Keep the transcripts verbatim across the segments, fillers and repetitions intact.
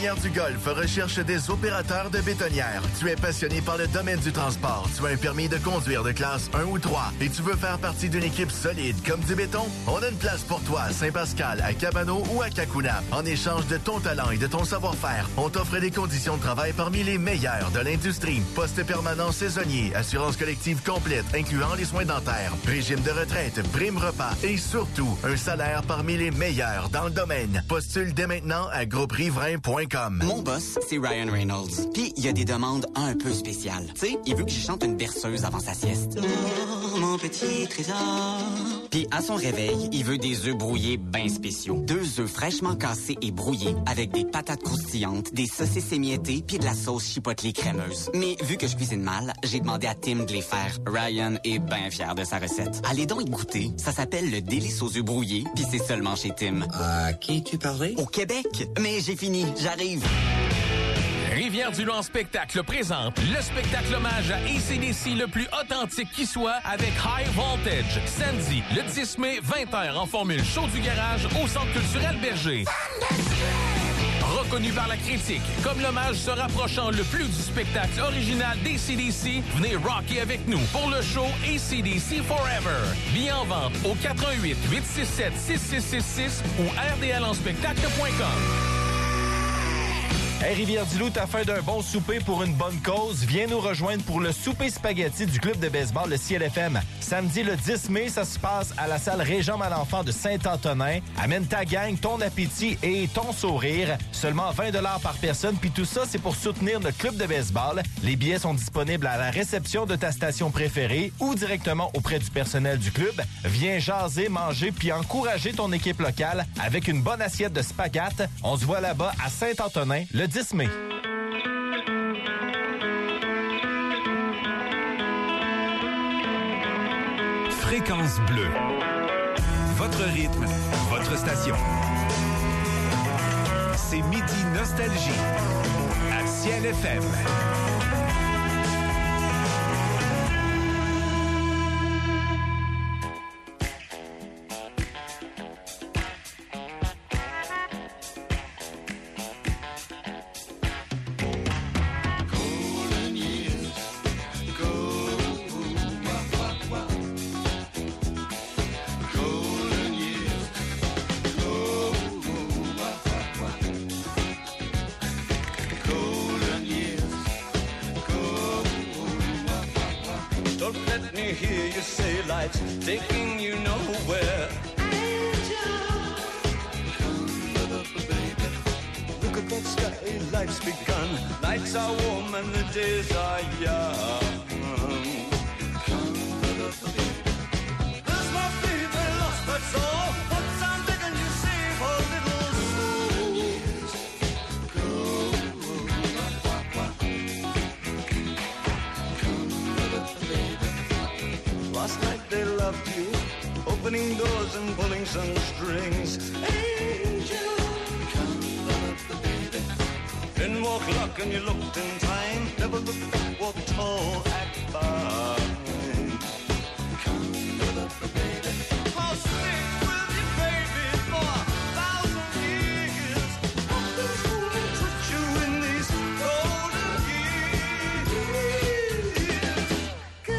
Rivière du Golfe recherche des opérateurs de bétonnières. Tu es passionné par le domaine du transport. Tu as un permis de conduire de classe un ou trois et tu veux faire partie d'une équipe solide comme du béton? On a une place pour toi à Saint-Pascal, à Cabano ou à Cacouna. En échange de ton talent et de ton savoir-faire, on t'offre des conditions de travail parmi les meilleures de l'industrie. Poste permanent saisonnier, assurance collective complète, incluant les soins dentaires, régime de retraite, prime repas et surtout, un salaire parmi les meilleurs dans le domaine. Postule dès maintenant à groupe riverain point com. Mon boss, c'est Ryan Reynolds. Puis, il y a des demandes un peu spéciales. Tu sais, il veut que je chante une berceuse avant sa sieste. Oh, mon petit trésor. Puis, à son réveil, il veut des œufs brouillés bien spéciaux. Deux œufs fraîchement cassés et brouillés, avec des patates croustillantes, des saucisses émiettées, puis de la sauce chipotle crémeuse. Mais vu que je cuisine mal, j'ai demandé à Tim de les faire. Ryan est bien fier de sa recette. Allez donc y goûter. Ça s'appelle le délice aux œufs brouillés, puis c'est seulement chez Tim. À qui tu parlais? Au Québec. Mais j'ai fini, j'arrive. Rivière-du-Loup en spectacle présente le spectacle hommage à A C D C le plus authentique qui soit avec High Voltage. Samedi, le dix mai, vingt heures en formule show du garage au Centre culturel Berger. Reconnu par la critique comme l'hommage se rapprochant le plus du spectacle original d'A C D C, venez rocker avec nous pour le show A C D C Forever. Billets en vente au quatre un huit, huit six sept, six six six six ou r d l en spectacle point com. Hey Rivière-du-Loup, t'as faim d'un bon souper pour une bonne cause? Viens nous rejoindre pour le souper spaghetti du club de baseball, le C L F M. Samedi le dix mai, ça se passe à la salle Régent Malenfant de Saint-Antonin. Amène ta gang, ton appétit et ton sourire. Seulement vingt dollars par personne, puis tout ça, c'est pour soutenir notre club de baseball. Les billets sont disponibles à la réception de ta station préférée ou directement auprès du personnel du club. Viens jaser, manger, puis encourager ton équipe locale avec une bonne assiette de spaghetti. On se voit là-bas à Saint-Antonin le dix mai. Fréquence bleue. Votre rythme, votre station. C'est Midi Nostalgie à Ciel F M. Taking you nowhere. Angel, come up, baby. Look at that sky, life's begun. Nights are warm and the days are young. Come up, baby. There's my baby lost, that's all. What's I'm begging you save a little soul. Go, come up, baby. Last night they loved you, opening doors and pulling some strings. Angel, come up, baby. Then walk luck and you looked in time. Never looked back, walk tall, act fine. Come up, baby. I'll stick with you, baby, for a thousand years. Nothing's gonna touch you in these golden years. Go.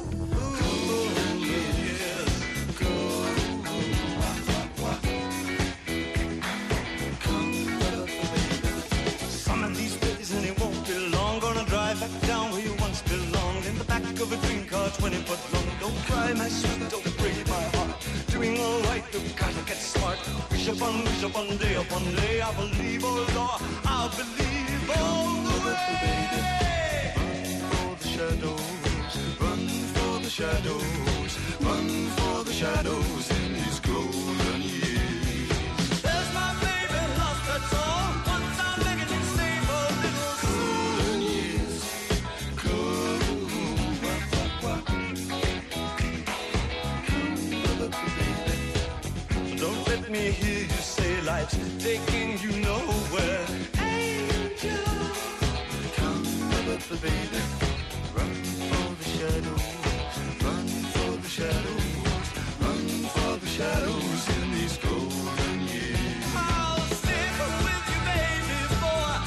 Back down where you once belonged, in the back of a dream car, twenty foot long. Don't cry, my sweet, don't break my heart. Doing all right, you've gotta get smart. Wish upon, wish upon, day upon day. I believe, oh Lord, I believe all the way. Run for the shadows, run for the shadows, run for the shadows in these golden years. There's my baby lost, that's all. Once I'm begging you, save a little golden years. Don't let me hear you say life's taking you nowhere. Angel, come up, baby. Run for the shadows, run for the shadows, run for the shadows in these golden years. I'll stay with you, baby, for a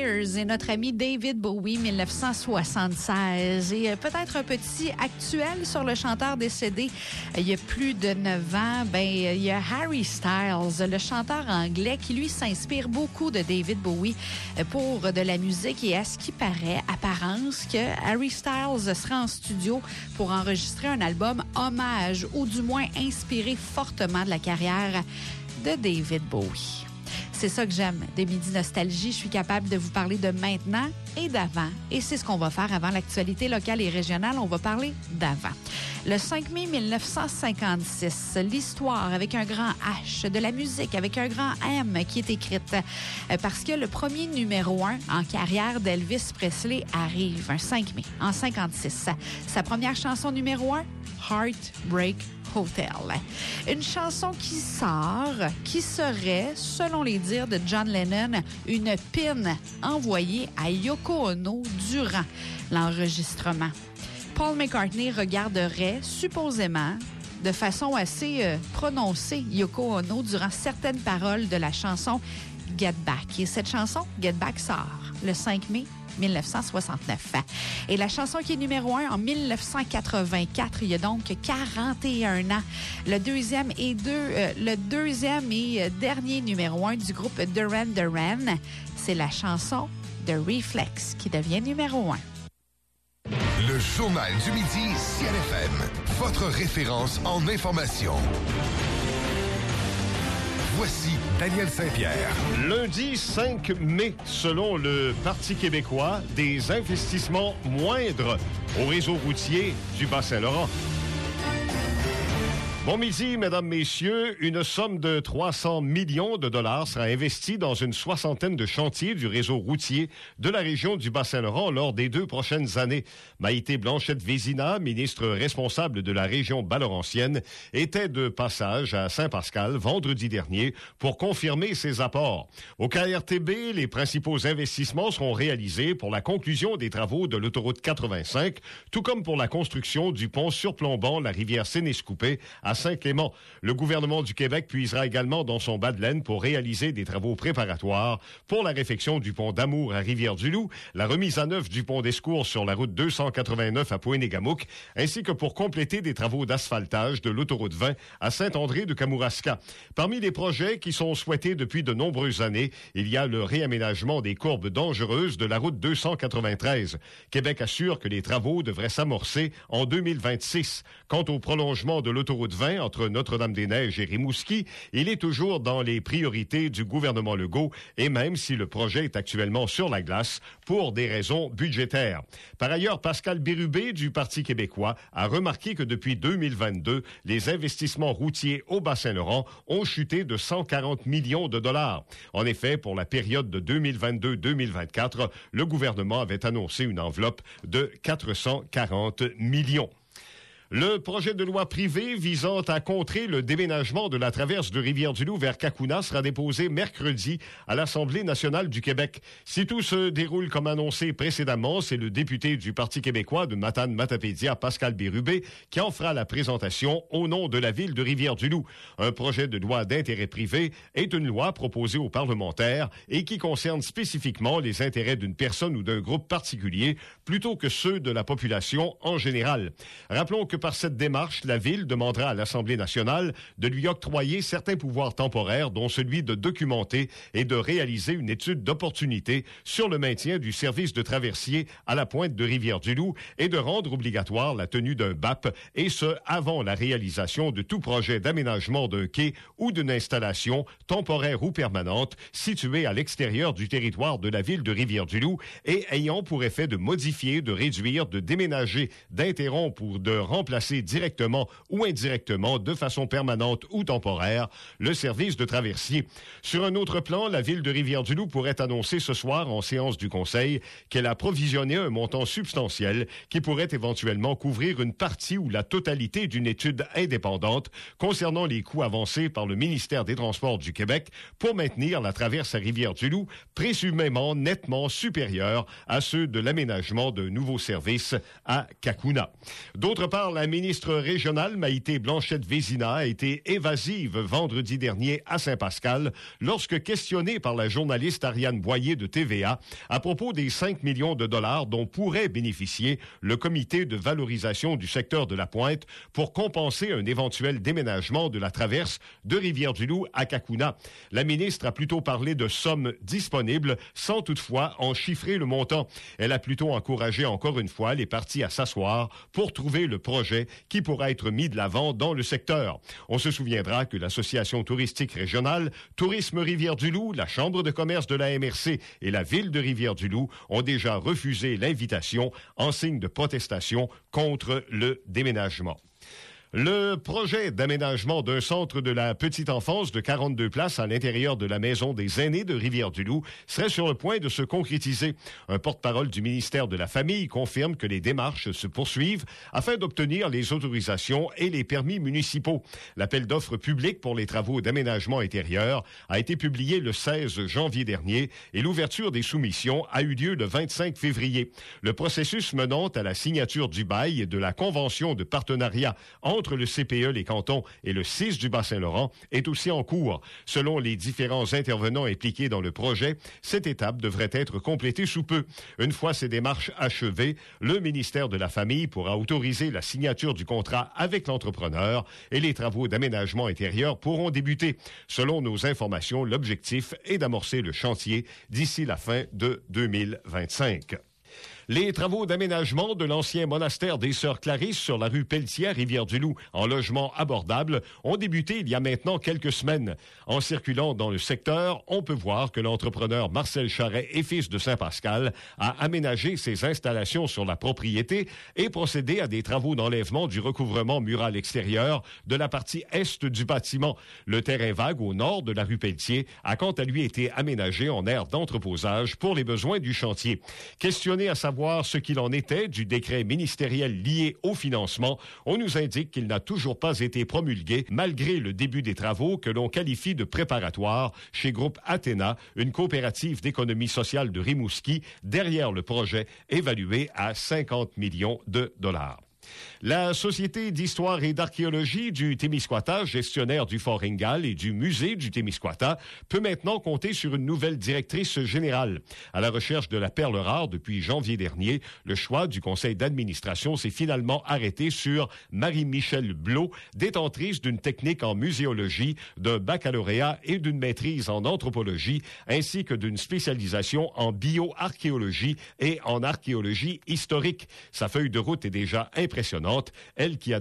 Years et notre ami David Bowie, dix-neuf cent soixante-seize. Et euh, peut-être un petit actuel sur le chanteur décédé euh, il y a plus de neuf ans. Ben, euh, il y a Harry Styles, le chanteur anglais, qui lui s'inspire beaucoup de David Bowie euh, pour de la musique. Et à ce qui paraît, apparence que Harry Styles sera en studio pour enregistrer un album hommage ou du moins inspiré fortement de la carrière de David Bowie. C'est ça que j'aime des Midi Nostalgie. Je suis capable de vous parler de maintenant et d'avant. Et c'est ce qu'on va faire avant l'actualité locale et régionale. On va parler d'avant. Le cinq mai dix-neuf cent cinquante-six, l'histoire avec un grand H, de la musique avec un grand M qui est écrite. Parce que le premier numéro un en carrière d'Elvis Presley arrive un cinq mai en cinquante-six. Sa première chanson numéro un, Heartbreak Hotel. Une chanson qui sort, qui serait, selon les dires de John Lennon, une pin envoyée à Yoko Ono durant l'enregistrement. Paul McCartney regarderait supposément de façon assez euh, prononcée Yoko Ono durant certaines paroles de la chanson Get Back. Et cette chanson, Get Back, sort le cinq mai dix-neuf cent soixante-neuf. Et la chanson qui est numéro un en dix-neuf cent quatre-vingt-quatre, il y a donc quarante et un ans. Le deuxième et, deux, euh, le deuxième et dernier numéro un du groupe Duran Duran, c'est la chanson de Reflex qui devient numéro un. Le journal du midi C L F M, votre référence en information. Voici Daniel Saint-Pierre. Lundi cinq mai, selon le Parti québécois, des investissements moindres au réseau routier du Bas-Saint-Laurent. Bon midi, mesdames, messieurs. Une somme de trois cents millions de dollars sera investie dans une soixantaine de chantiers du réseau routier de la région du Bas-Saint-Laurent lors des deux prochaines années. Maïté Blanchette-Vézina, ministre responsable de la région bas-laurentienne, était de passage à Saint-Pascal vendredi dernier pour confirmer ses apports. Au K R T B, les principaux investissements seront réalisés pour la conclusion des travaux de l'autoroute quatre-vingt-cinq, tout comme pour la construction du pont surplombant la rivière Sénéscoupé à Saint-Clément. Le gouvernement du Québec puisera également dans son bas de laine pour réaliser des travaux préparatoires pour la réfection du pont d'Amour à Rivière-du-Loup, la remise à neuf du pont d'Escours sur la route deux cent quatre-vingt-neuf à Pointe-Égamouk, ainsi que pour compléter des travaux d'asphaltage de l'autoroute vingt à Saint-André de Kamouraska. Parmi les projets qui sont souhaités depuis de nombreuses années, il y a le réaménagement des courbes dangereuses de la route deux cent quatre-vingt-treize. Québec assure que les travaux devraient s'amorcer en deux mille vingt-six. Quant au prolongement de l'autoroute vingt entre Notre-Dame-des-Neiges et Rimouski, il est toujours dans les priorités du gouvernement Legault, et même si le projet est actuellement sur la glace pour des raisons budgétaires. Par ailleurs, Pascal Bérubé du Parti québécois a remarqué que depuis deux mille vingt-deux, les investissements routiers au Bas-Saint-Laurent ont chuté de cent quarante millions de dollars. En effet, pour la période de deux mille vingt-deux deux mille vingt-quatre, le gouvernement avait annoncé une enveloppe de quatre cent quarante millions. Le projet de loi privé visant à contrer le déménagement de la traverse de Rivière-du-Loup vers Cacouna sera déposé mercredi à l'Assemblée nationale du Québec. Si tout se déroule comme annoncé précédemment, c'est le député du Parti québécois de Matane-Matapédia, Pascal Bérubé, qui en fera la présentation au nom de la ville de Rivière-du-Loup. Un projet de loi d'intérêt privé est une loi proposée aux parlementaires et qui concerne spécifiquement les intérêts d'une personne ou d'un groupe particulier plutôt que ceux de la population en général. Rappelons que par cette démarche, la Ville demandera à l'Assemblée nationale de lui octroyer certains pouvoirs temporaires, dont celui de documenter et de réaliser une étude d'opportunité sur le maintien du service de traversier à la pointe de Rivière-du-Loup et de rendre obligatoire la tenue d'un B A P, et ce, avant la réalisation de tout projet d'aménagement d'un quai ou d'une installation, temporaire ou permanente, située à l'extérieur du territoire de la Ville de Rivière-du-Loup et ayant pour effet de modifier, de réduire, de déménager, d'interrompre ou de remplacer directement ou indirectement, de façon permanente ou temporaire, le service de traversier. Sur un autre plan, la Ville de Rivière-du-Loup pourrait annoncer ce soir en séance du Conseil qu'elle a provisionné un montant substantiel qui pourrait éventuellement couvrir une partie ou la totalité d'une étude indépendante concernant les coûts avancés par le ministère des Transports du Québec pour maintenir la traverse à Rivière-du-Loup, présumément nettement supérieurs à ceux de l'aménagement d'un nouveau service à Cacouna. D'autre part, la ministre régionale Maïté Blanchette-Vézina a été évasive vendredi dernier à Saint-Pascal lorsque questionnée par la journaliste Ariane Boyer de T V A à propos des cinq millions de dollars dont pourrait bénéficier le comité de valorisation du secteur de la Pointe pour compenser un éventuel déménagement de la traverse de Rivière-du-Loup à Cacouna. La ministre a plutôt parlé de sommes disponibles sans toutefois en chiffrer le montant. Elle a plutôt encouragé encore une fois les parties à s'asseoir pour trouver le projet qui pourra être mis de l'avant dans le secteur. On se souviendra que l'Association touristique régionale, Tourisme Rivière-du-Loup, la Chambre de commerce de la M R C et la Ville de Rivière-du-Loup ont déjà refusé l'invitation en signe de protestation contre le déménagement. Le projet d'aménagement d'un centre de la petite enfance de quarante-deux places à l'intérieur de la Maison des aînés de Rivière-du-Loup serait sur le point de se concrétiser. Un porte-parole du ministère de la Famille confirme que les démarches se poursuivent afin d'obtenir les autorisations et les permis municipaux. L'appel d'offres public pour les travaux d'aménagement intérieur a été publié le seize janvier dernier et l'ouverture des soumissions a eu lieu le vingt-cinq février. Le processus menant à la signature du bail et de la convention de partenariat entre entre le C P E, les cantons et le C I S du Bas-Saint-Laurent est aussi en cours. Selon les différents intervenants impliqués dans le projet, cette étape devrait être complétée sous peu. Une fois ces démarches achevées, le ministère de la Famille pourra autoriser la signature du contrat avec l'entrepreneur et les travaux d'aménagement intérieur pourront débuter. Selon nos informations, l'objectif est d'amorcer le chantier d'ici la fin de deux mille vingt-cinq. Les travaux d'aménagement de l'ancien monastère des Sœurs Clarisses sur la rue Pelletier, Rivière-du-Loup, en logement abordable, ont débuté il y a maintenant quelques semaines. En circulant dans le secteur, on peut voir que l'entrepreneur Marcel Charret et fils de Saint-Pascal a aménagé ses installations sur la propriété et procédé à des travaux d'enlèvement du recouvrement mural extérieur de la partie est du bâtiment. Le terrain vague au nord de la rue Pelletier a quant à lui été aménagé en aire d'entreposage pour les besoins du chantier. Questionné à savoir ce qu'il en était du décret ministériel lié au financement, on nous indique qu'il n'a toujours pas été promulgué malgré le début des travaux que l'on qualifie de préparatoires chez Groupe Athéna, une coopérative d'économie sociale de Rimouski, derrière le projet évalué à cinquante millions de dollars. La Société d'histoire et d'archéologie du Témiscouata, gestionnaire du Fort Ingal et du musée du Témiscouata, peut maintenant compter sur une nouvelle directrice générale. À la recherche de la perle rare depuis janvier dernier, le choix du conseil d'administration s'est finalement arrêté sur Marie-Michelle Blot, détentrice d'une technique en muséologie, d'un baccalauréat et d'une maîtrise en anthropologie, ainsi que d'une spécialisation en bioarchéologie et en archéologie historique. Sa feuille de route est déjà impressionnante, elle qui a